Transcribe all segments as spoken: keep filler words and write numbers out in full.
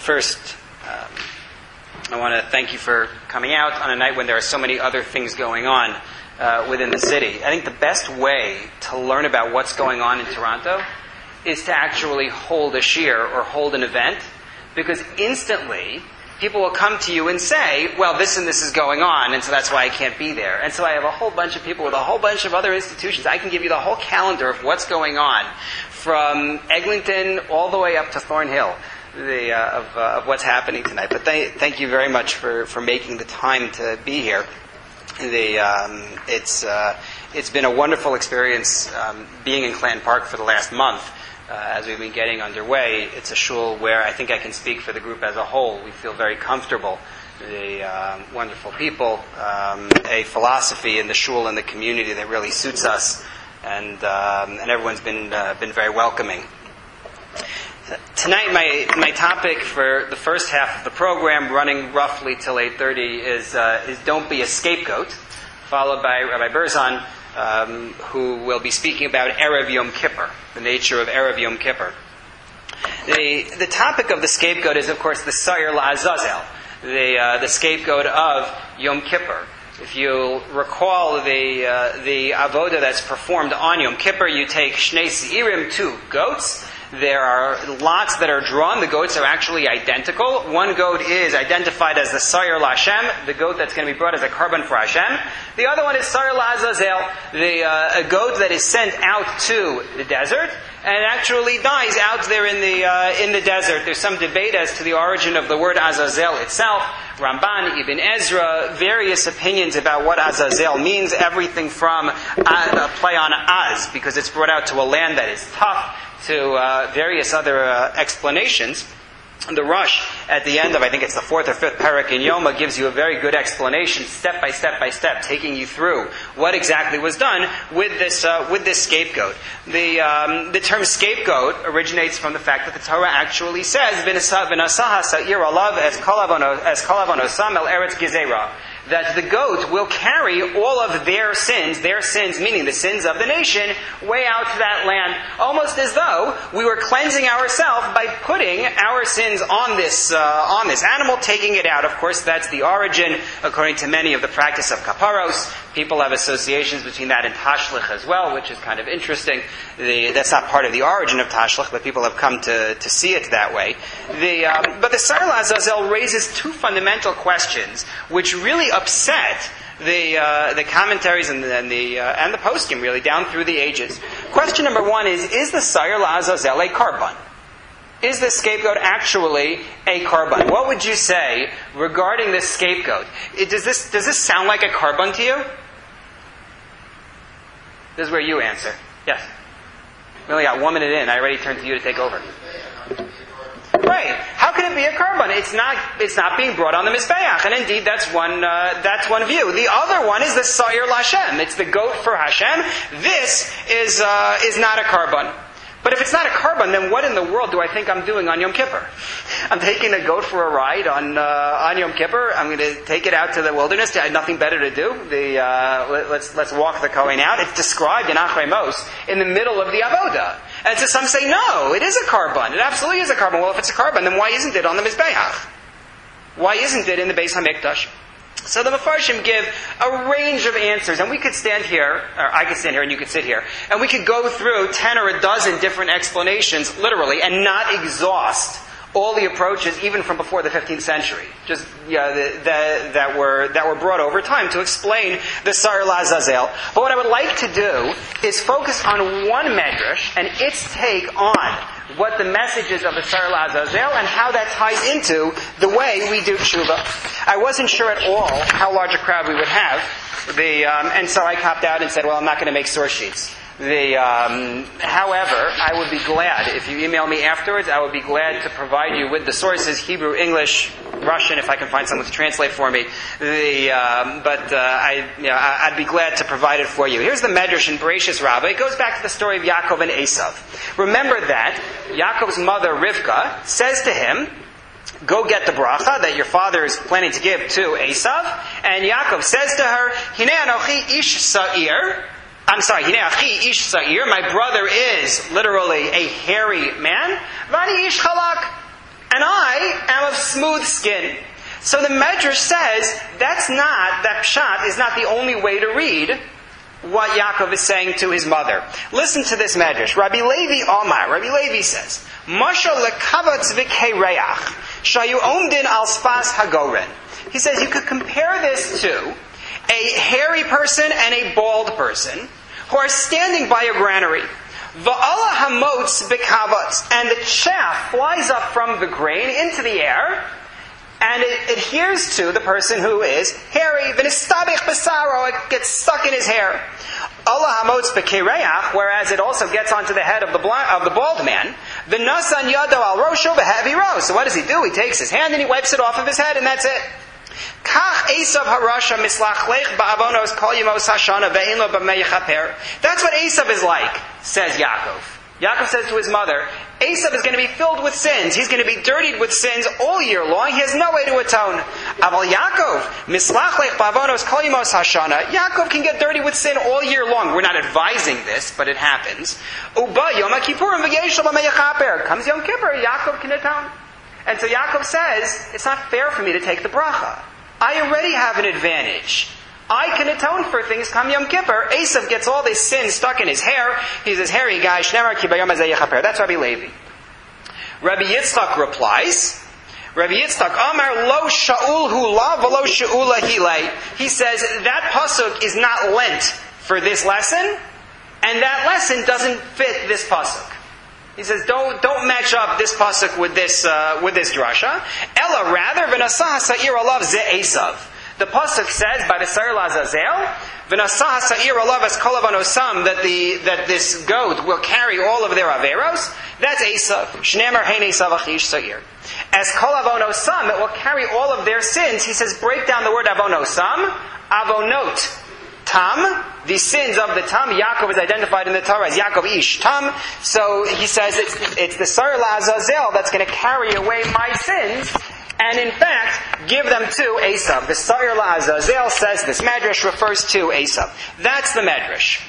first, um, I want to thank you for coming out on a night when there are so many other things going on uh, within the city. I think the best way to learn about what's going on in Toronto is to actually hold a shiur or hold an event, because instantly people will come to you and say, well, this and this is going on, and so that's why I can't be there. And so I have a whole bunch of people with a whole bunch of other institutions. I can give you the whole calendar of what's going on, from Eglinton all the way up to Thornhill, the, uh, of, uh, of what's happening tonight. But th- thank you very much for, for making the time to be here. The, um, it's, uh, it's been a wonderful experience um, being in Clanton Park for the last month. Uh, as we've been getting underway. It's a shul where I think I can speak for the group as a whole. We feel very comfortable. The uh, wonderful people, um, a philosophy in the shul and the community that really suits us, and um, and everyone's been uh, been very welcoming. Tonight, my my topic for the first half of the program, running roughly till eight thirty, is uh, is don't be a scapegoat, followed by Rabbi Berzon, Um, who will be speaking about Erev Yom Kippur, the nature of Erev Yom Kippur. The, the topic of the scapegoat is, of course, the Sayir La'azazel, the, uh, the scapegoat of Yom Kippur. If you recall the, uh, the avoda that's performed on Yom Kippur, you take Shnei Seirim, two goats. There are lots that are drawn. The goats are actually identical. One goat is identified as the Sayir LaHashem, the goat that's going to be brought as a carbon for Hashem. The other one is Sayir LaAzazel, the uh, a goat that is sent out to the desert and actually dies out there in the uh, in the desert. There's some debate as to the origin of the word Azazel itself. Ramban, Ibn Ezra, various opinions about what Azazel means. Everything from uh, a play on Az, because it's brought out to a land that is tough, to uh, various other uh, explanations. The Rush, at the end of, I think it's the fourth or fifth parak in Yoma, gives you a very good explanation, step by step by step, taking you through what exactly was done with this uh, with this scapegoat. The um, the term scapegoat originates from the fact that the Torah actually says, "V'nasaha sa'ir alav es kol avonosam el eretz gezerah," that the goat will carry all of their sins, their sins, meaning the sins of the nation, way out to that land, almost as though we were cleansing ourselves by putting our sins on this uh, on this animal, taking it out. Of course, that's the origin, according to many, of the practice of kaparos. People have associations between that and tashlich as well, which is kind of interesting. The, that's not part of the origin of tashlich, but people have come to, to see it that way. The, um, but the Sayir La'azazel raises two fundamental questions, which really upset the uh, the commentaries and the and the, uh, and the poskim, really, down through the ages. Question number one is: is the Sayir La'azazel a carbon? Is this scapegoat actually a carbon? What would you say regarding this scapegoat? It, does this does this sound like a carbon to you? This is where you answer. Yes. We only got one minute in. I already turned to you to take over. Right. How can it be a carbon? It's not. It's not being brought on the mizbeach, and indeed, that's one. Uh, that's one view. The other one is the Sayir LaHashem. It's the goat for Hashem. This is uh, is not a carbon. But if it's not a carbon, then what in the world do I think I'm doing on Yom Kippur? I'm taking a goat for a ride on uh, on Yom Kippur. I'm going to take it out to the wilderness. I had nothing better to do. The uh, let, let's let's walk the Kohen out. It's described in Achrei Mos in the middle of the avoda. And so some say, no, it is a carbon. It absolutely is a carbon. Well, if it's a carbon, then why isn't it on the Mizbeach? Why isn't it in the Beis HaMikdash? So the Mefarshim give a range of answers, and we could stand here, or I could stand here and you could sit here, and we could go through ten or a dozen different explanations, literally, and not exhaust all the approaches, even from before the fifteenth century, just yeah, the, the, that were that were brought over time to explain the Sayir La'azazel. But what I would like to do is focus on one medrash and its take on what the message is of the Sayir La'azazel and how that ties into the way we do tshuva. I wasn't sure at all how large a crowd we would have, the, um, and so I copped out and said, well, I'm not going to make source sheets. The, um, however, I would be glad, if you email me afterwards, I would be glad to provide you with the sources, Hebrew, English, Russian, if I can find someone to translate for me. The, um, but uh, I, you know, I'd be glad to provide it for you. Here's the Medrash in Bereshis Rabbah. It goes back to the story of Yaakov and Esav. Remember that Yaakov's mother, Rivka, says to him, go get the bracha that your father is planning to give to Esav. And Yaakov says to her, Hinei anochi ish sa'ir. I'm sorry, Hinei achi ish sa'ir. My brother is literally a hairy man. Vani ish chalak. And I am smooth skin. So the Medrash says that's not, that pshat is not the only way to read what Yaakov is saying to his mother. Listen to this Medrash. Rabbi Levi Omar, Rabbi Levi says, Mashal lekavatz v'keireach, shayu omdin al spas hagoren. He says you could compare this to a hairy person and a bald person who are standing by a granary. Va'ala hamotz b'kavatz, and the chaff flies up from the grain into the air, and it adheres to the person who is hairy. V'nistabich b'saro, it gets stuck in his hair. Allah hamotz b'kereach, whereas it also gets onto the head of the blind, of the bald man. V'nasan yado al rosho v'hevi ros. So what does he do? He takes his hand and he wipes it off of his head, and that's it. Kach Esav harasha mislach lech ba'avonos kol yemos hashana ve'in lo b'mei yechaper. That's what Esav is like, says Yaakov. Yaakov says to his mother, Esav is going to be filled with sins. He's going to be dirtied with sins all year long. He has no way to atone. Aval Yaakov, mislach lech ba'avonos kol yemos hashana. Yaakov can get dirty with sin all year long. We're not advising this, but it happens. Uba yom kippurim v'yesh lo b'mei yechaper. Comes Yom Kippur, Yaakov can atone. And so Yaakov says, it's not fair for me to take the bracha. I already have an advantage. I can atone for things come Yom Kippur. Esav gets all this sin stuck in his hair. He's this hairy guy. Shnemar ki bayom hazeh yechaper. That's Rabbi Levi. Rabbi Yitzchak replies, Rabbi Yitzchak, Amar lo sha'ul hu la v'lo sha'ula hilei. He says, that pasuk is not lent for this lesson, and that lesson doesn't fit this pasuk. He says, don't don't match up this pasuk with this uh, with this drasha. Ella, rather, v'nasah ha'sa'ir alav ze Esav. The pasuk says by the Sa'ir Lazazel, v'nasah ha'sa'ir alav es kol avanosam, that the that this goat will carry all of their averos. That's Esav. Shneimar hein Esav achish sa'ir. As kol avonosam, it will carry all of their sins. He says, break down the word avonosam, avonot. Tam, the sins of the Tam, Yaakov is identified in the Torah as Yaakov Ish Tam. So he says it's, it's the Sa'ir La'azazel that's going to carry away my sins, and in fact, give them to Esav. The Sa'ir La'azazel, says this Medrash, refers to Esav. That's the Medrash.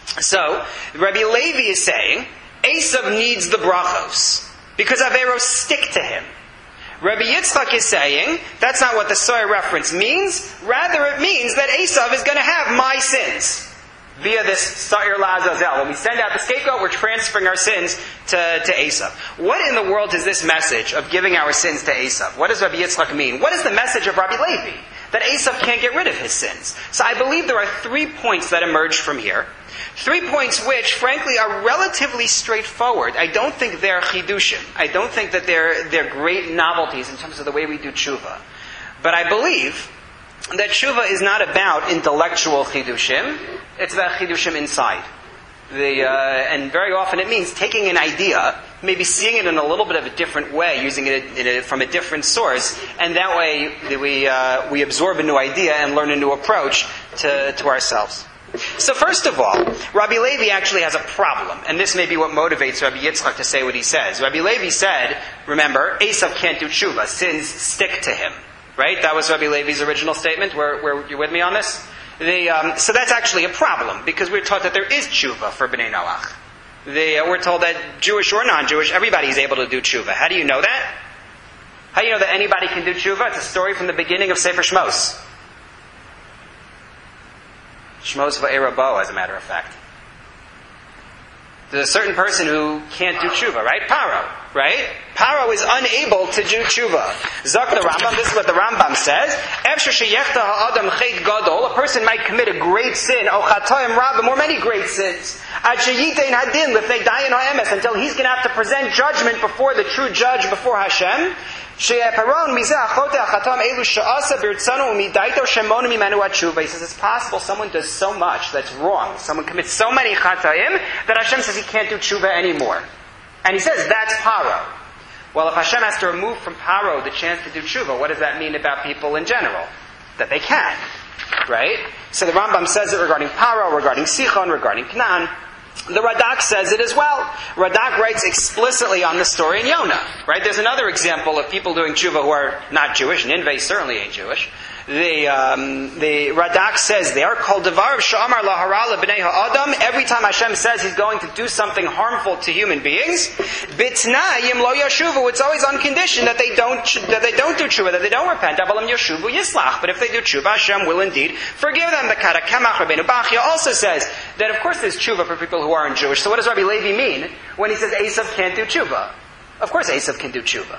So, Rabbi Levi is saying, Esav needs the brachos, because Averos stick to him. Rabbi Yitzchak is saying, that's not what the Sa'ir reference means. Rather, it means that Esav is going to have my sins via this Sa'ir La'azazel. When we send out the scapegoat, we're transferring our sins to, to Esav. What in the world is this message of giving our sins to Esav? What does Rabbi Yitzchak mean? What is the message of Rabbi Levi? That Esav can't get rid of his sins. So I believe there are three points that emerge from here. Three points which, frankly, are relatively straightforward. I don't think they're chidushim. I don't think that they're, they're great novelties in terms of the way we do tshuva. But I believe that tshuva is not about intellectual chidushim. It's about chidushim inside. The, uh, and very often it means taking an idea, maybe seeing it in a little bit of a different way, using it in a, from a different source, and that way we, uh, we absorb a new idea and learn a new approach to, to ourselves. So first of all, Rabbi Levi actually has a problem, and this may be what motivates Rabbi Yitzchak to say what he says. Rabbi Levi said, remember, Esav can't do tshuva, sins stick to him. Right? That was Rabbi Levi's original statement. Were, were you with me on this? The, um, so that's actually a problem, because we're taught that there is tshuva for Bnei Noach. The, uh, we're told that Jewish or non-Jewish, everybody is able to do tshuva. How do you know that? How do you know that anybody can do tshuva? It's a story from the beginning of Sefer Shmos. Shmos va'erabo, as a matter of fact. There's a certain person who can't do tshuva, right? Paro, right? Paro is unable to do tshuva. Zok the Rambam, this is what the Rambam says. Efshar sheyechta ha'adam chet gadol, a person might commit a great sin, o chatoim rabim, or many great sins. Ad sheyitein hadin lefnei dayan ha'emes, until he's going to have to present judgment before the true judge, before Hashem. He says it's possible someone does so much that's wrong. Someone commits so many chataim that Hashem says he can't do tshuva anymore. And he says that's Paro. Well, if Hashem has to remove from Paro the chance to do tshuva, what does that mean about people in general? That they can. Right? So the Rambam says it regarding Paro, regarding Sichon, regarding Canaan. The Radak says it as well. Radak writes explicitly on the story in Yonah. Right? There's another example of people doing tshuva who are not Jewish. Nineveh certainly ain't Jewish. The um, the Radak says there, Kol Devar Sha'amar Lahara Lebnei Ha'adam. Every time Hashem says He's going to do something harmful to human beings, Bitnayim Lo Yashuvu. It's always on condition that they don't that they don't do tshuva, that they don't repent. Avalam Yashuvu Yislach. But if they do tshuva, Hashem will indeed forgive them. The Karakamach Rabbeinu Bachya also says that of course there's tshuva for people who aren't Jewish. So what does Rabbi Levi mean when he says Esav can't do tshuva? Of course Esav can do tshuva.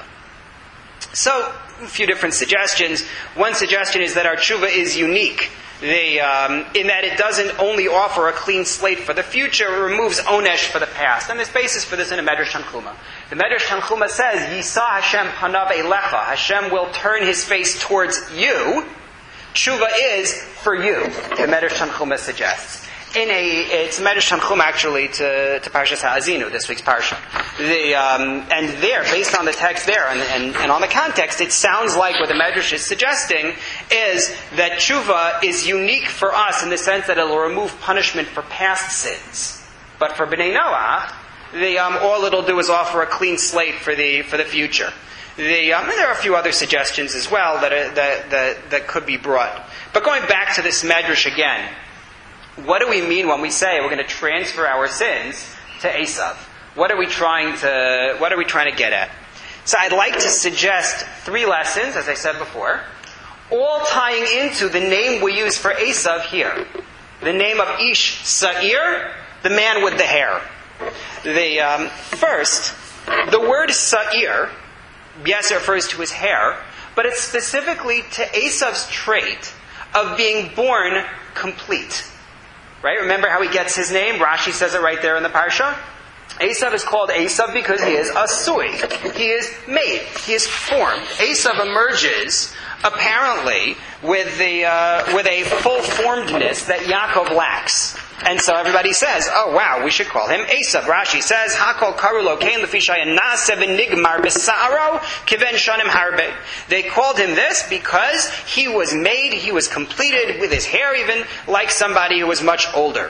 So, a few different suggestions. One suggestion is that our tshuva is unique. They, um, in that it doesn't only offer a clean slate for the future, it removes onesh for the past. And there's basis for this in a Medrash Tanchuma. The Medrash Tanchuma says, Yisa Hashem panav elecha. Hashem will turn His face towards you. Tshuva is for you, the Medrash Tanchuma suggests. In a, it's Medrash Tanchum actually to, to Parshas Ha'azinu, this week's Parsha. The, um, and there, based on the text there and, and, and on the context, it sounds like what the Medrash is suggesting is that tshuva is unique for us in the sense that it will remove punishment for past sins. But for Bnei Noach, the, um, all it'll do is offer a clean slate for the for the future. The, um, and there are a few other suggestions as well that, are, that, that, that could be brought. But going back to this Medrash again, what do we mean when we say we're going to transfer our sins to Esav? What are we trying to What are we trying to get at? So I'd like to suggest three lessons, as I said before, all tying into the name we use for Esav here, the name of Ish Sa'ir, the man with the hair. The um, first, the word Sa'ir, yes, it refers to his hair, but it's specifically to Esav's trait of being born complete. Right? Remember how he gets his name? Rashi says it right there in the Parsha. Esav is called Esav because he is asui. He is made. He is formed. Esav emerges, apparently, with the uh, with a full-formedness that Yaakov lacks. And so everybody says, oh wow, we should call him Esav. Rashi says, Hakol karulo kain lefishaya na'aseh v'nigmar b'sa'aro kiven shanim harbe. They called him this because he was made, he was completed with his hair even, like somebody who was much older.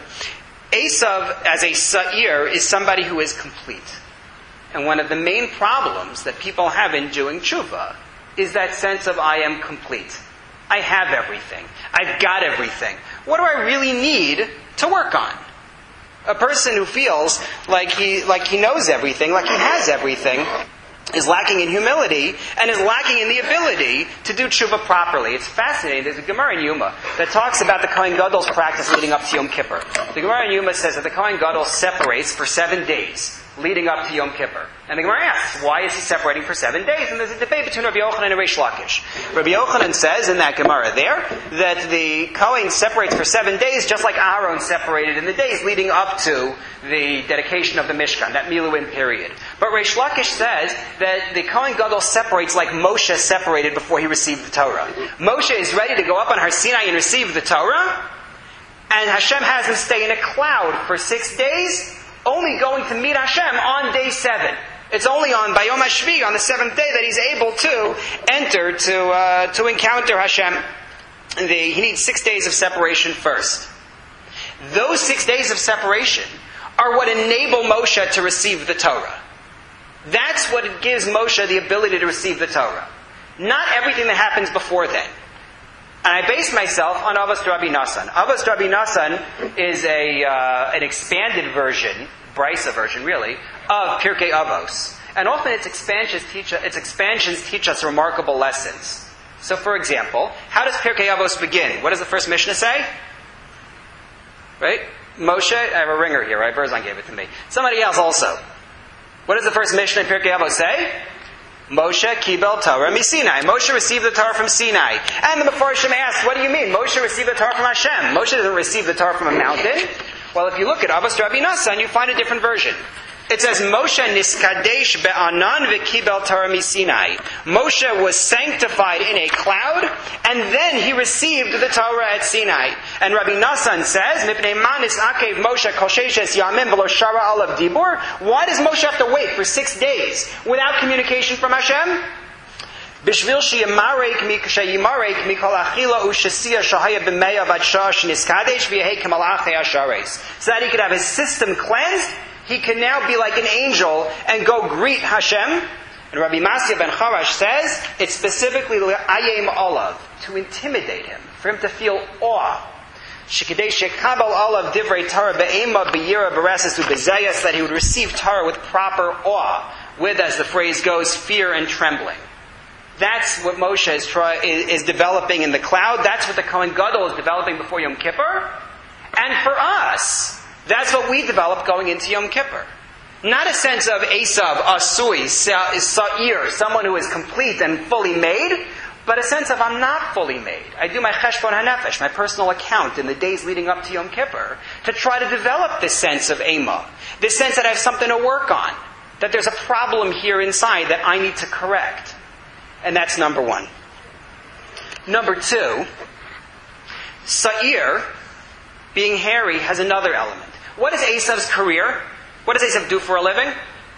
Esav, as a sa'ir, is somebody who is complete. And one of the main problems that people have in doing tshuva is that sense of I am complete. I have everything. I've got everything. What do I really need to work on? A person who feels like he like he knows everything, like he has everything, is lacking in humility and is lacking in the ability to do tshuva properly. It's fascinating. There's a Gemara in Yuma that talks about the Kohen Gadol's practice leading up to Yom Kippur. The Gemara in Yuma says that the Kohen Gadol separates for seven days leading up to Yom Kippur. And the Gemara asks, why is he separating for seven days? And there's a debate between Rabbi Yochanan and Reish Lakish. Rabbi Yochanan says in that Gemara there that the Kohen separates for seven days just like Aaron separated in the days leading up to the dedication of the Mishkan, that Miluim period. But Reish Lakish says that the Kohen Gadol separates like Moshe separated before he received the Torah. Moshe is ready to go up on Har Sinai and receive the Torah, and Hashem has him stay in a cloud for six days, only going to meet Hashem on day seven. It's only on Bayom HaShvi, on the seventh day, that he's able to enter, to uh, to encounter Hashem. The, he needs six days of separation first. Those six days of separation are what enable Moshe to receive the Torah. That's what gives Moshe the ability to receive the Torah. Not everything that happens before then. And I base myself on Avos Rabbi Nassan. Avos Rabbi Nassan is a uh, an expanded version, Brisa version really, of Pirkei Avos. And often its expansions teach its expansions teach us remarkable lessons. So, for example, how does Pirkei Avos begin? What does the first Mishnah say? Right? Moshe, I have a ringer here, right? Berzon gave it to me. Somebody else also. What does the first Mishnah in Pirkei Avos say? Moshe kibel Torah miSinai. Moshe received the Torah from Sinai. And the Mefarshim asked, what do you mean? Moshe received the Torah from Hashem. Moshe doesn't receive the Torah from a mountain. Well, if you look at Avos Rabbi Nassan, you find a different version. It says, Moshe niskadesh be'anan v'kibel Torah miSinai. Moshe was sanctified in a cloud, and then he received the Torah at Sinai. And Rabbi Nassan says, Mipnei manis akev Moshe kol sheishes yamim v'lo shara alav dibur. Why does Moshe have to wait for six days without communication from Hashem? Bishvil sheyimarek sheyimarek mikol achila u'shesiya shahaya b'meya v'adsha sheniskadesh v'yehei k'malachei hashares. So that he could have his system cleansed, he can now be like an angel and go greet Hashem. And Rabbi Masya ben Charash says it's specifically ayem olav, to intimidate him, for him to feel awe. Shekidei shekabel olav divrei Torah be'ema b'yira b'reses u'b'zeyas, that he would receive Torah with proper awe, with, as the phrase goes, fear and trembling. That's what Moshe is, try, is, is developing in the cloud. That's what the Kohen Gadol is developing before Yom Kippur. And for us, that's what we develop going into Yom Kippur. Not a sense of Esav, Asui, Sa'ir, someone who is complete and fully made, but a sense of I'm not fully made. I do my Cheshbon HaNefesh, my personal account in the days leading up to Yom Kippur, to try to develop this sense of Ema, this sense that I have something to work on, that there's a problem here inside that I need to correct. And that's number one. Number two, Sa'ir, being hairy, has another element. What is Esav's career? What does Esav do for a living?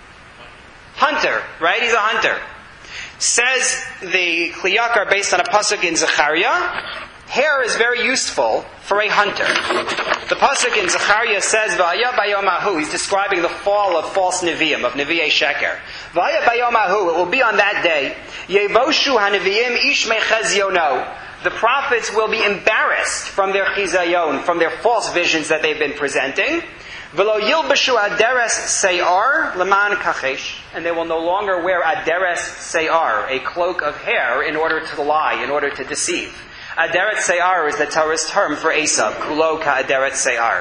Hunter, right? He's a hunter. Says the Kli Yakar, based on a pasuk in Zechariah, hair is very useful for a hunter. The pasuk in Zechariah says, "V'aya bayom hahu." He's describing the fall of false neviim, of nevi'ei sheker. "V'aya bayom hahu." It will be on that day. Yevoshu haneviim ish mechezyono. The prophets will be embarrassed from their chizayon, from their false visions that they've been presenting. V'lo yilbashu aderes seyar leman kachesh, and they will no longer wear aderes seyar, a cloak of hair, in order to lie, in order to deceive. Aderet seyar is the Torah's term for Esav, kulo ka aderet seyar.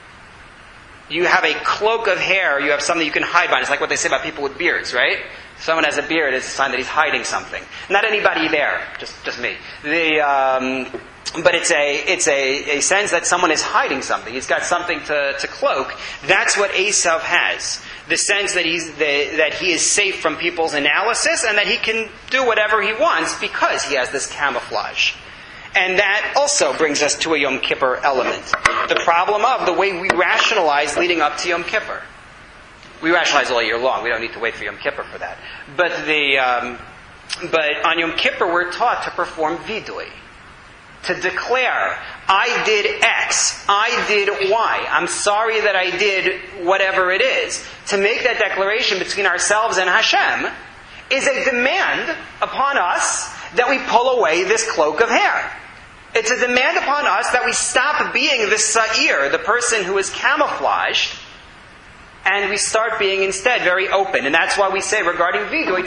You have a cloak of hair, you have something you can hide behind. It's like what they say about people with beards, right? If someone has a beard, it's a sign that he's hiding something. Not anybody there, just just me. The um, But it's a it's a, a sense that someone is hiding something. He's got something to, to cloak. That's what Esav has. The sense that he's the, that he is safe from people's analysis and that he can do whatever he wants because he has this camouflage. And that also brings us to a Yom Kippur element. The problem of the way we rationalize leading up to Yom Kippur. We rationalize all year long. We don't need to wait for Yom Kippur for that. But the um, but on Yom Kippur we're taught to perform vidui. To declare, I did X, I did Y, I'm sorry that I did whatever it is. To make that declaration between ourselves and Hashem is a demand upon us that we pull away this cloak of hair. It's a demand upon us that we stop being the Sa'ir, the person who is camouflaged, and we start being instead very open. And that's why we say regarding Vidui,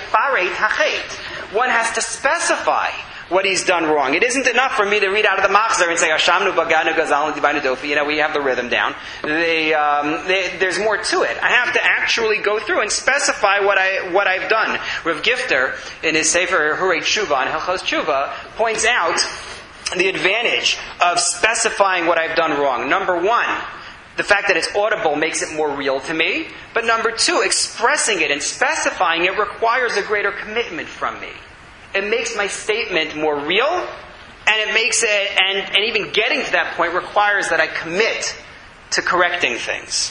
one has to specify what he's done wrong. It isn't enough for me to read out of the Machzor and say, Hashamnu Baganu Gazalnu Dibanu Dofi. You know, we have the rhythm down. The, um, the, there's more to it. I have to actually go through and specify what, I, what I've done. Rav Gifter, in his Sefer Hurei Tshuva, and Hilchos Tshuva, points out the advantage of specifying what I've done wrong. Number one, the fact that it's audible makes it more real to me. But number two, expressing it and specifying it requires a greater commitment from me. It makes my statement more real, and it makes it, and, and even getting to that point requires that I commit to correcting things.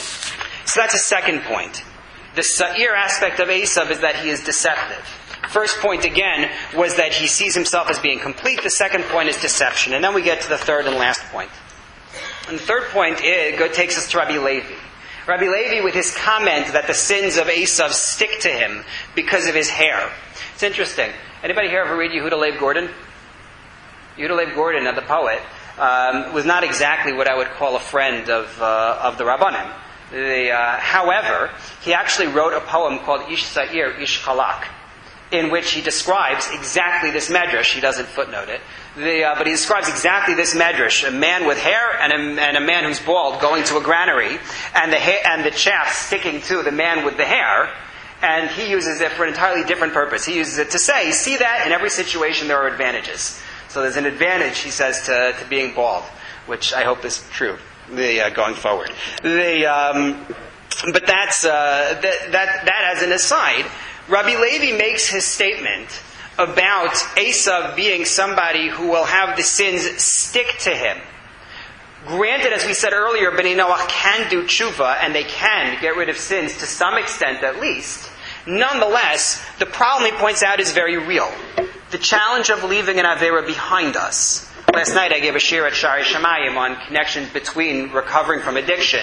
So that's a second point. The Sa'ir aspect of Esav is that he is deceptive. First point, again, was that he sees himself as being complete. The second point is deception. And then we get to the third and last point. And the third point is, go, takes us to Rabbi Levi. Rabbi Levi, with his comment that the sins of Esav stick to him because of his hair. It's interesting. Anybody here ever read Yehuda Leib Gordon? Yehuda Leib Gordon, the poet, um, was not exactly what I would call a friend of uh, of the Rabbanim. The, uh, however, he actually wrote a poem called Ish Sa'ir, Ish Chalak, in which he describes exactly this medrash. He doesn't footnote it. The, uh, but he describes exactly this medrash: a man with hair and a, and a man who's bald going to a granary, and the ha- and the chaff sticking to the man with the hair. And he uses it for an entirely different purpose. He uses it to say, see that in every situation there are advantages. So there's an advantage, he says, to, to being bald, which I hope is true the, uh, going forward. The, um, but that's uh, that, that that as an aside. Rabbi Levi makes his statement about Esav being somebody who will have the sins stick to him. Granted, as we said earlier, Bnei Noach can do tshuva, and they can get rid of sins to some extent at least. Nonetheless, the problem he points out is very real. The challenge of leaving an Avera behind us. Last night I gave a shir at Shari Shamayim on connections between recovering from addiction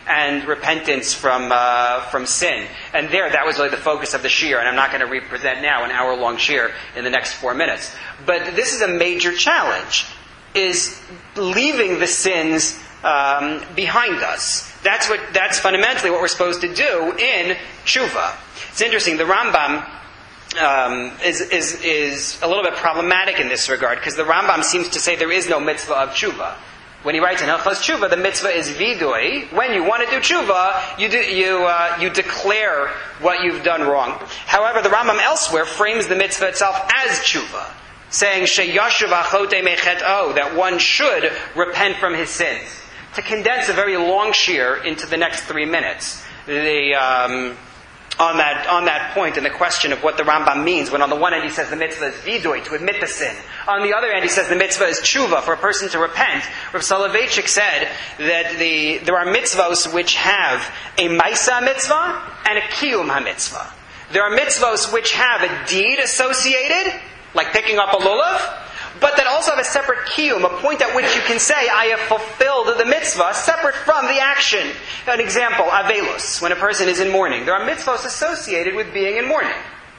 and repentance from uh, from sin. And there, that was really the focus of the shiur, and I'm not going to represent now an hour-long shiur in the next four minutes. But this is a major challenge, is leaving the sins um, behind us. That's what. That's fundamentally what we're supposed to do in tshuva. It's interesting, the Rambam um, is, is, is a little bit problematic in this regard, because the Rambam seems to say there is no mitzvah of tshuva. When he writes in Hilchos Tshuva, the mitzvah is vidui. When you want to do tshuva, you do, you uh, you declare what you've done wrong. However, the Rambam elsewhere frames the mitzvah itself as tshuva, saying sheyashuv achote mechet'o, that one should repent from his sins. To condense a very long shiur into the next three minutes, the um, on that on that point in the question of what the Rambam means, when on the one hand he says the mitzvah is vidui, to admit the sin. On the other hand he says the mitzvah is tshuva, for a person to repent. Rav Soloveitchik said that the there are mitzvos which have a maisa mitzvah and a kiyum ha-mitzvah. There are mitzvos which have a deed associated, like picking up a lulav, but that also have a separate kiyum, a point at which you can say, I have fulfilled the mitzvah, separate from the action. An example, avelus, when a person is in mourning. There are mitzvahs associated with being in mourning.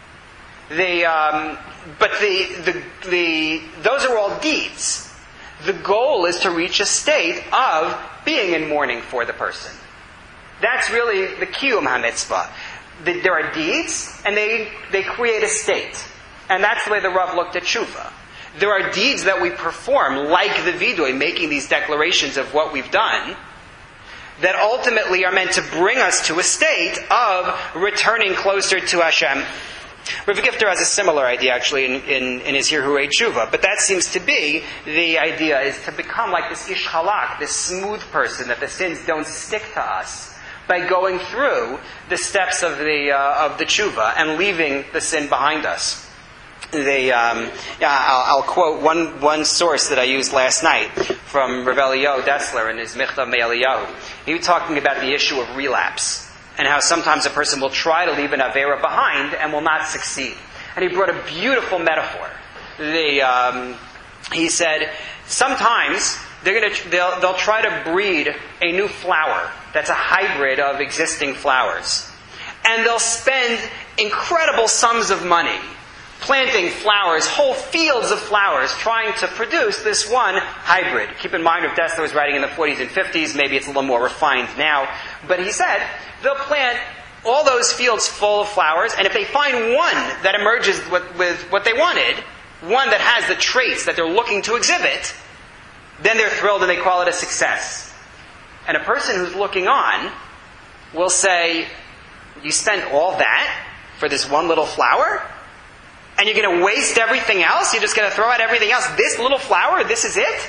The, um, but the, the, the, those are all deeds. The goal is to reach a state of being in mourning for the person. That's really the kiyum ha-mitzvah. The, there are deeds, and they, they create a state. And that's the way the Rav looked at tshuva. There are deeds that we perform, like the vidui, making these declarations of what we've done, that ultimately are meant to bring us to a state of returning closer to Hashem. Rav Gifter has a similar idea, actually, in, in, in his Hirhurei Tshuva, but that seems to be the idea, is to become like this ish halak, this smooth person, that the sins don't stick to us, by going through the steps of the uh, of the tshuva and leaving the sin behind us. They, um, yeah, I'll, I'll quote one, one source that I used last night from Rav Eliyahu Dessler in his Michtav Me'Eliyahu. He was talking about the issue of relapse and how sometimes a person will try to leave an avera behind and will not succeed. And he brought a beautiful metaphor. The, um, he said, sometimes they're gonna, they'll, they'll try to breed a new flower that's a hybrid of existing flowers. And they'll spend incredible sums of money planting flowers, whole fields of flowers, trying to produce this one hybrid. Keep in mind, Rav Dessler was writing in the forties and fifties, maybe it's a little more refined now, but he said they'll plant all those fields full of flowers, and if they find one that emerges with, with what they wanted, one that has the traits that they're looking to exhibit, then they're thrilled and they call it a success. And a person who's looking on will say, you spent all that for this one little flower? And you're going to waste everything else? You're just going to throw out everything else? This little flower, this is it?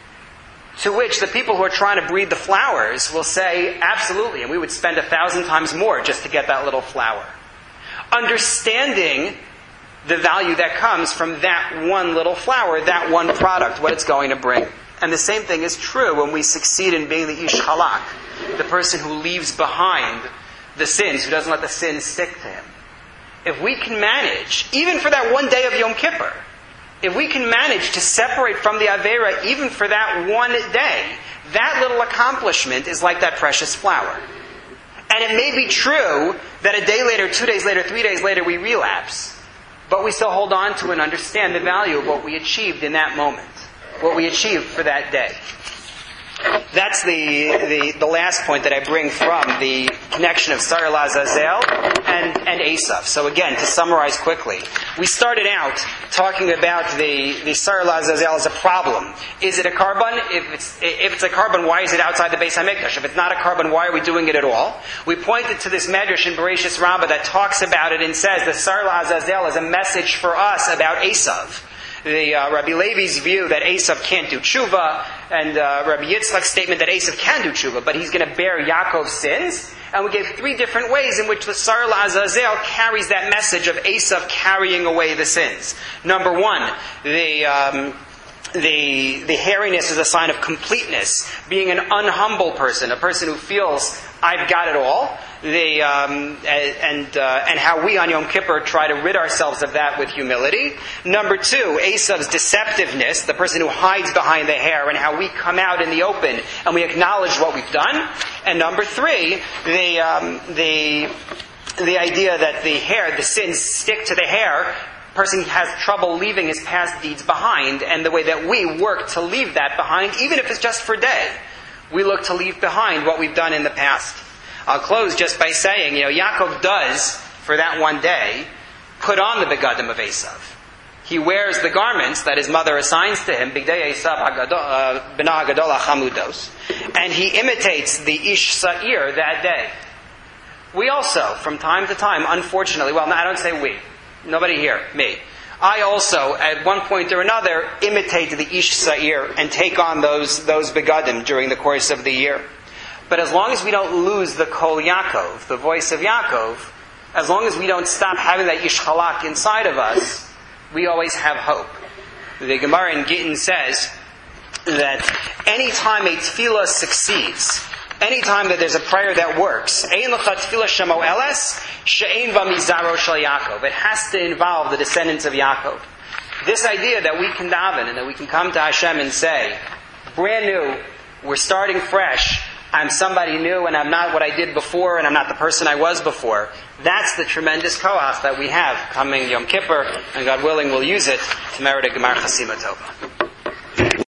To which the people who are trying to breed the flowers will say, absolutely, and we would spend a thousand times more just to get that little flower. Understanding the value that comes from that one little flower, that one product, what it's going to bring. And the same thing is true when we succeed in being the ish halak, the person who leaves behind the sins, who doesn't let the sins stick to him. If we can manage, even for that one day of Yom Kippur, if we can manage to separate from the Avera even for that one day, that little accomplishment is like that precious flower. And it may be true that a day later, two days later, three days later we relapse, but we still hold on to and understand the value of what we achieved in that moment, what we achieved for that day. That's the, the, the last point that I bring from the connection of Sar Lazazel and, and Esav. So again, to summarize quickly, we started out talking about the, the Sar Lazazel as a problem. Is it a carbon? If it's, if it's a carbon, why is it outside the Beis HaMikdash? If it's not a carbon, why are we doing it at all? We pointed to this Medrash in Bereshis Rabbah that talks about it and says the Sar Lazazel is a message for us about Esav. The uh, Rabbi Levi's view that Esav can't do tshuva, and uh, Rabbi Yitzchak's statement that Esav can do tshuva, but he's going to bear Yaakov's sins. And we gave three different ways in which the Sar L'Azazel carries that message of Esav carrying away the sins. Number one, the um, the the hairiness is a sign of completeness, being an unhumble person, a person who feels I've got it all. the, um, and, uh, and how we on Yom Kippur try to rid ourselves of that with humility. Number two, Esav's deceptiveness, the person who hides behind the hair, and how we come out in the open and we acknowledge what we've done. And number three, the, um, the, the idea that the hair, the sins stick to the hair. Person has trouble leaving his past deeds behind, and the way that we work to leave that behind, even if it's just for a day. We look to leave behind what we've done in the past. I'll close just by saying, you know, Yaakov does, for that one day, put on the begadim of Esav. He wears the garments that his mother assigns to him, Bigdei Esav B'nah Hagadola Chamudos, and he imitates the Ish Sa'ir that day. We also, from time to time, unfortunately, well, I don't say we, nobody here, me. I also, at one point or another, imitate the Ish Sa'ir and take on those, those begadim during the course of the year. But as long as we don't lose the Kol Yaakov, the voice of Yaakov, as long as we don't stop having that Ish Chalak inside of us, we always have hope. The Gemara in Gittin says that any time a tefillah succeeds, any time that there's a prayer that works, Ein l'cha tefillah shemo eles, she'ein va mizaro shel Yaakov. It has to involve the descendants of Yaakov. This idea that we can daven and that we can come to Hashem and say, brand new, we're starting fresh, I'm somebody new and I'm not what I did before and I'm not the person I was before. That's the tremendous koach that we have coming Yom Kippur, and God willing we'll use it to merit a Gemar Chasima Tova.